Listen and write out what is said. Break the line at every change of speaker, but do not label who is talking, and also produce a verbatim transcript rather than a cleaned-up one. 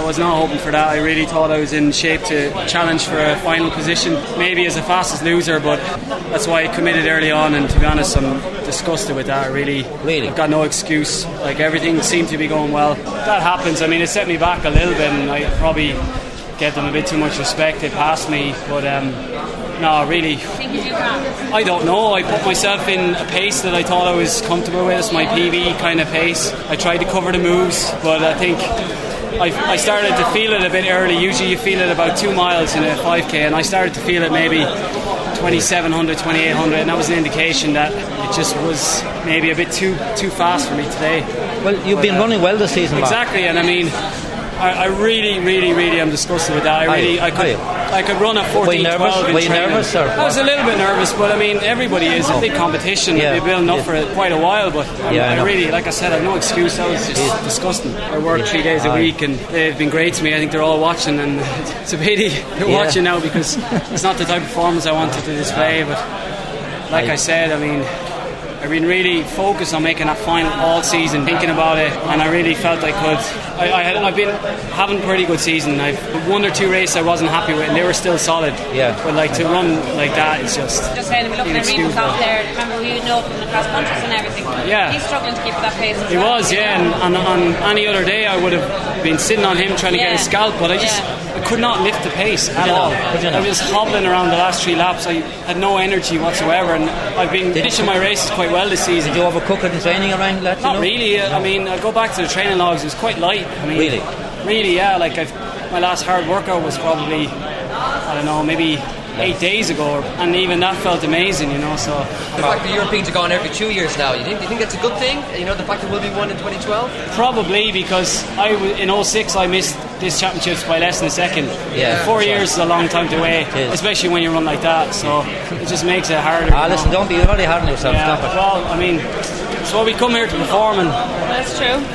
I was not hoping for that. I really thought I was in shape to challenge for a final position, maybe as a fastest loser, but that's why I committed early on, and to be honest I'm disgusted with that. I really,
really?
I've got no excuse. Like, everything seemed to be going well. That happens. I mean, it set me back a little bit, and I probably gave them a bit too much respect. They passed me, but um, no, really, I don't know. I put myself in a pace that I thought I was comfortable with. It's my P B kind of pace. I tried to cover the moves, but I think I, I started to feel it a bit early. Usually you feel it about two miles in a five K, and I started to feel it maybe twenty-seven hundred, twenty-eight hundred, and that was an indication that it just was maybe a bit too too fast for me today.
Well, you've but, been uh, running well this season, Mark.
Exactly, and I mean, I, I really, really, really am disgusted with that. I really, I could, I could run a fourteen twelve in
Were you
training.
nervous? Or
I was a little bit nervous, but I mean, everybody is.
Oh.
A big competition.
Yeah.
They've been building up yeah. for it quite a while, but I,
yeah, I,
I really, like I said, I have no excuse. That was just yeah. disgusting. I work yeah. three days a
Aye.
week, and they've been great to me. I think they're all watching, and it's a pity they're yeah. watching now, because it's not the type of performance I wanted to display. But like Aye. I said, I mean, I've been really focused on making that final all season, thinking about it, and I really felt I could. I, I had, I've been having a pretty good season. I've one or two races I wasn't happy with, and they were still solid.
Yeah.
But like, to run like that is just.
Just saying, we looking at Remus out there. Remember, we know from the cross countries and everything.
Yeah.
He's struggling to keep that pace.
He well. was, yeah. And, and on any other day, I would have been sitting on him trying to
yeah.
get a scalp, but I just.
Yeah.
I could not lift the pace at all. I was hobbling around the last three laps. I had no energy whatsoever, and I've been Did finishing my races quite well this season.
Did you overcook it in training around that?
Not
you know?
really. I mean, I go back to the training logs. It was quite light. I mean,
really?
Really, yeah. Like, I've, my last hard workout was probably, I don't know, maybe eight days ago, and even that felt amazing, you know. So
the fact that Europeans are gone every two years now, you think? Do you think that's a good thing? You know, the fact that we'll be one in twenty twelve.
Probably, because I w- in oh six I missed this championships by less than a second.
Yeah,
four years is a long time to wait, especially when you run like that. So it just makes it harder.
Ah, listen, don't be really hard on yourself.
Yeah,
Stop it.
well, I mean, it's what we come here to perform, and
that's true.